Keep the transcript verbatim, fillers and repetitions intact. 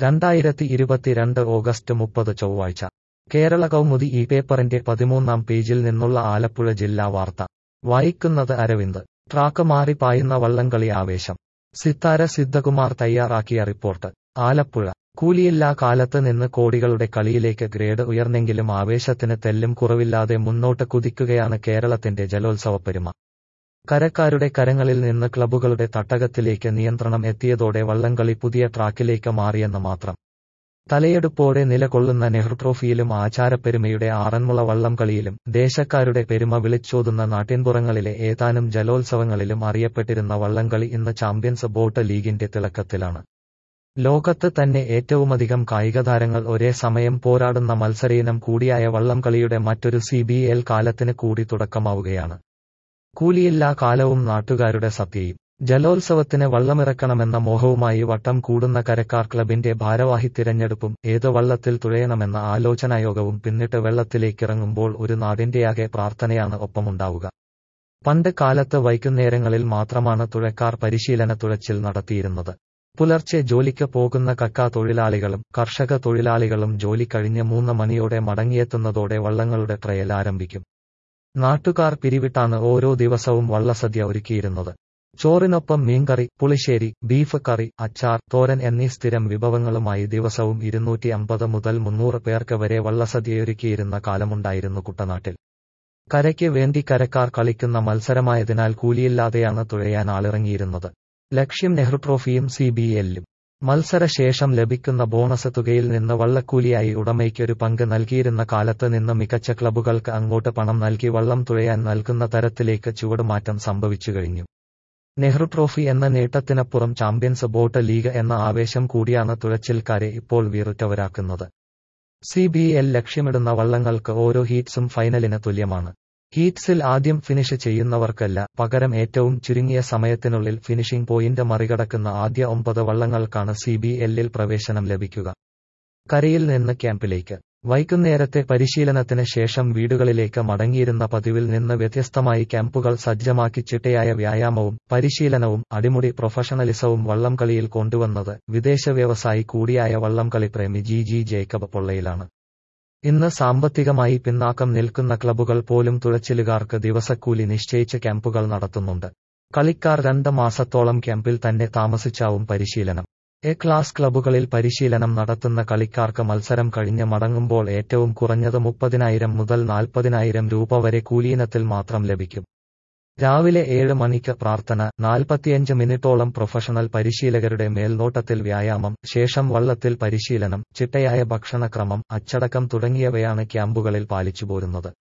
രണ്ടായിരത്തി ഇരുപത്തിരണ്ട് ഓഗസ്റ്റ് മുപ്പത് ചൊവ്വാഴ്ച കേരള കൗമുദി ഈ പേപ്പറിന്റെ പതിമൂന്നാം പേജിൽ നിന്നുള്ള ആലപ്പുഴ ജില്ലാ വാർത്ത വായിക്കുന്നത് അരവിന്ദ്. ട്രാക്ക് മാറി പായുന്ന വള്ളംകളി ആവേശം. സിത്താര സിദ്ധകുമാർ തയ്യാറാക്കിയ റിപ്പോർട്ട്. ആലപ്പുഴ. കൂലിയില്ലാ കാലത്ത് നിന്ന് കോടികളുടെ കളിയിലേക്ക് ഗ്രേഡ് ഉയർന്നെങ്കിലും ആവേശത്തിന് തെല്ലും കുറവില്ലാതെ മുന്നോട്ട് കുതിക്കുകയാണ് കേരളത്തിന്റെ ജലോത്സവപ്പെരുമ. കരക്കാരുടെ കരങ്ങളിൽ നിന്ന് ക്ലബ്ബുകളുടെ തട്ടകത്തിലേക്ക് നിയന്ത്രണം എത്തിയതോടെ വള്ളംകളി പുതിയ ട്രാക്കിലേക്ക് മാറിയെന്ന് മാത്രം. തലയെടുപ്പോടെ നിലകൊള്ളുന്ന നെഹ്റു ട്രോഫിയിലും ആചാരപ്പെരുമയുടെ ആറന്മുള വള്ളംകളിയിലും ദേശക്കാരുടെ പെരുമ വിളിച്ചോതുന്ന നാട്ടിൻപുറങ്ങളിലെ ഏതാനും ജലോത്സവങ്ങളിലും അറിയപ്പെട്ടിരുന്ന വള്ളംകളി ഇന്ന് ചാമ്പ്യൻസ് ബോട്ട് ലീഗിന്റെ തിളക്കത്തിലാണ്. ലോകത്ത് തന്നെ ഏറ്റവുമധികം കായികതാരങ്ങൾ ഒരേ സമയം പോരാടുന്ന മത്സരയിനം കൂടിയായ വള്ളംകളിയുടെ മറ്റൊരു സി ബി എൽ കാലത്തിന് കൂടി തുടക്കമാവുകയാണ്. കൂലിയില്ലാ കാലവും നാട്ടുകാരുടെ സത്യയും. ജലോത്സവത്തിന് വള്ളമിറക്കണമെന്ന മോഹവുമായി വട്ടം കൂടുന്ന കരക്കാർ ക്ലബിന്റെ ഭാരവാഹി തിരഞ്ഞെടുപ്പും ഏത് വള്ളത്തിൽ തുഴയണമെന്ന ആലോചനായോഗവും പിന്നിട്ട് വെള്ളത്തിലേക്കിറങ്ങുമ്പോൾ ഒരു നാടിന്റെയാകെ പ്രാർത്ഥനയാണ് ഒപ്പമുണ്ടാവുക. പണ്ട് കാലത്ത് വൈകുന്നേരങ്ങളിൽ മാത്രമാണ് തുഴക്കാർ പരിശീലന തുഴച്ചിൽ നടത്തിയിരുന്നത്. പുലർച്ചെ ജോലിക്ക് പോകുന്ന കക്കാ തൊഴിലാളികളും കർഷക തൊഴിലാളികളും ജോലി കഴിഞ്ഞ് മൂന്ന് മണിയോടെ മടങ്ങിയെത്തുന്നതോടെ വള്ളങ്ങളുടെ ട്രയൽ ആരംഭിക്കും. നാട്ടുകാർ പിരിവിട്ടാണ് ഓരോ ദിവസവും വള്ളസദ്യ ഒരുക്കിയിരുന്നത്. ചോറിനൊപ്പം മീൻകറി, പുളിശ്ശേരി, ബീഫ് കറി, അച്ചാർ, തോരൻ എന്നീ സ്ഥിരം വിഭവങ്ങളുമായി ദിവസവും ഇരുന്നൂറ്റി അമ്പത് മുതൽ മുന്നൂറ് പേർക്ക് വരെ വള്ളസദ്യയൊരുക്കിയിരുന്ന കാലമുണ്ടായിരുന്നു കുട്ടനാട്ടിൽ. കരയ്ക്ക് വേണ്ടി കരക്കാർ കളിക്കുന്ന മത്സരമായതിനാൽ കൂലിയില്ലാതെയാണ് തുഴയാൻ ആളിറങ്ങിയിരുന്നത്. ലക്ഷ്യം നെഹ്റു ട്രോഫിയും സി ബി എല്ലും. മത്സരശേഷം ലഭിക്കുന്ന ബോണസ് തുകയിൽ നിന്ന് വള്ളക്കൂലിയായി ഉടമയ്ക്കൊരു പങ്ക് നൽകിയിരുന്ന കാലത്ത് നിന്ന് മികച്ച ക്ലബ്ബുകൾക്ക് അങ്ങോട്ട് പണം നൽകി വള്ളം തുഴയാൻ നൽകുന്ന തരത്തിലേക്ക് ചുവടുമാറ്റം സംഭവിച്ചുകഴിഞ്ഞു. നെഹ്റു ട്രോഫി എന്ന നേട്ടത്തിനപ്പുറം ചാമ്പ്യൻസ് ബോട്ട് ലീഗ് എന്ന ആവേശം കൂടിയാണ് തുഴച്ചിൽക്കാരെ ഇപ്പോൾ വീറുറ്റവരാക്കുന്നത്. സി ബി എൽ ലക്ഷ്യമിടുന്ന വള്ളങ്ങൾക്ക് ഓരോ ഹീറ്റ്സും ഫൈനലിന് തുല്യമാണ്. ഹീറ്റ്സിൽ ആദ്യം ഫിനിഷ് ചെയ്യുന്നവർക്കല്ല, പകരം ഏറ്റവും ചുരുങ്ങിയ സമയത്തിനുള്ളിൽ ഫിനിഷിംഗ് പോയിന്റ് മറികടക്കുന്ന ആദ്യ ഒമ്പത് വള്ളങ്ങൾക്കാണ് സി ബി എല്ലിൽ പ്രവേശനം ലഭിക്കുക. കരയിൽ നിന്ന് ക്യാമ്പിലേക്ക്. വൈകുന്നേരത്തെ പരിശീലനത്തിന് ശേഷം വീടുകളിലേക്ക് മടങ്ങിയിരുന്ന പതിവിൽ നിന്ന് വ്യത്യസ്തമായി ക്യാമ്പുകൾ സജ്ജമാക്കി ചിട്ടയായ വ്യായാമവും പരിശീലനവും അടിമുടി പ്രൊഫഷണലിസവും വള്ളംകളിയിൽ കൊണ്ടുവന്നത് വിദേശ വ്യവസായി കൂടിയായ വള്ളംകളി പ്രേമി ജി ജി ജേക്കബ് പൊള്ളയിലാണ്. ഇന്ന് സാമ്പത്തികമായി പിന്നാക്കം നിൽക്കുന്ന ക്ലബ്ബുകൾ പോലും തുഴച്ചിലുകാർക്ക് ദിവസക്കൂലി നിശ്ചയിച്ച് ക്യാമ്പുകൾ നടത്തുന്നുണ്ട്. കളിക്കാർ രണ്ട് മാസത്തോളം ക്യാമ്പിൽ തന്നെ താമസിച്ചാവും പരിശീലനം. എ ക്ലാസ് ക്ലബ്ബുകളിൽ പരിശീലനം നടത്തുന്ന കളിക്കാർക്ക് മത്സരം കഴിഞ്ഞ് മടങ്ങുമ്പോൾ ഏറ്റവും കുറഞ്ഞത് മുപ്പതിനായിരം മുതൽ നാൽപ്പതിനായിരം രൂപ വരെ കൂലിയിനത്തിൽ മാത്രം ലഭിക്കും. രാവിലെ ഏഴ് മണിക്ക് പ്രാർത്ഥന, നാൽപ്പത്തിയഞ്ച് മിനിറ്റോളം പ്രൊഫഷണൽ പരിശീലകരുടെ മേൽനോട്ടത്തിൽ വ്യായാമം, ശേഷം വള്ളത്തിൽ പരിശീലനം, ചിട്ടയായ ഭക്ഷണക്രമം, അച്ചടക്കം തുടങ്ങിയവയാണ് ക്യാമ്പുകളിൽ പാലിച്ചുപോരുന്നത്.